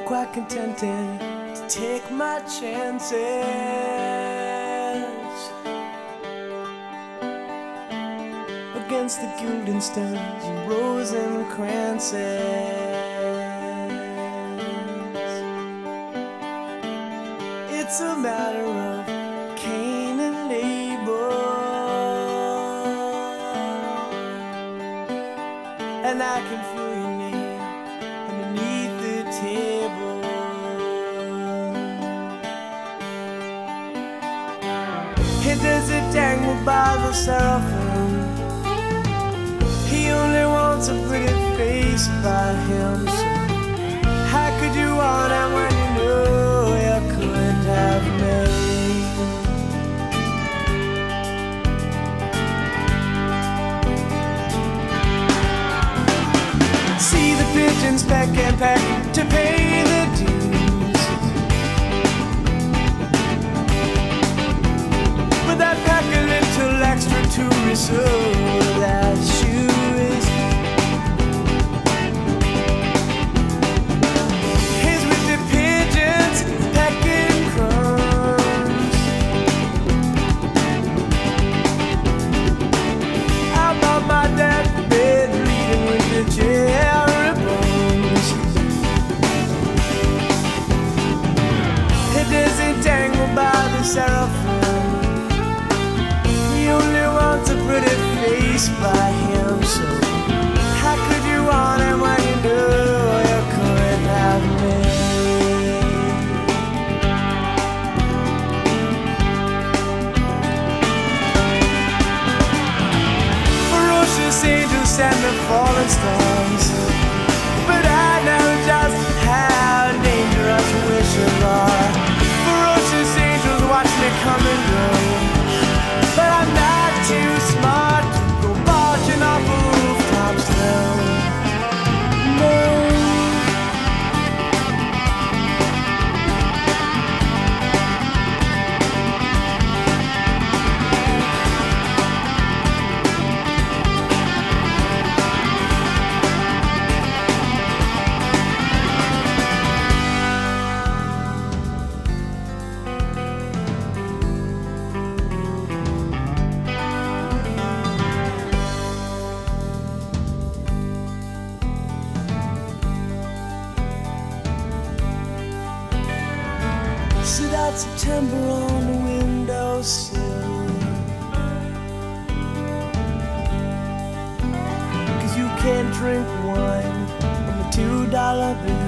quite contented to take my chances against the Guildensterns and Rosencrantzes. It's a matter of Cain and Abel, and I can feel your name underneath the table. He does it dangle by the seraphim. He only wants a pretty face by him. So how could you want him when you know you couldn't have me? See the pigeons peck and peck to pay the dues, but that pack a little extra to reserve that shoes. Here's with the pigeons pecking crumbs. How about my deathbed reading with the cherry bones? It doesn't dangle by the seraphim. He only wants a pretty face by him. So how could you want him when you knew you couldn't have me? Ferocious angels and the fallen stars, but I know just how dangerous wishes are. Ferocious angels watch me come and go, but I'm not too smart to go barging off a rooftops now. No. Sit out September on the windowsill, 'cause you can't drink wine from a $2 bill.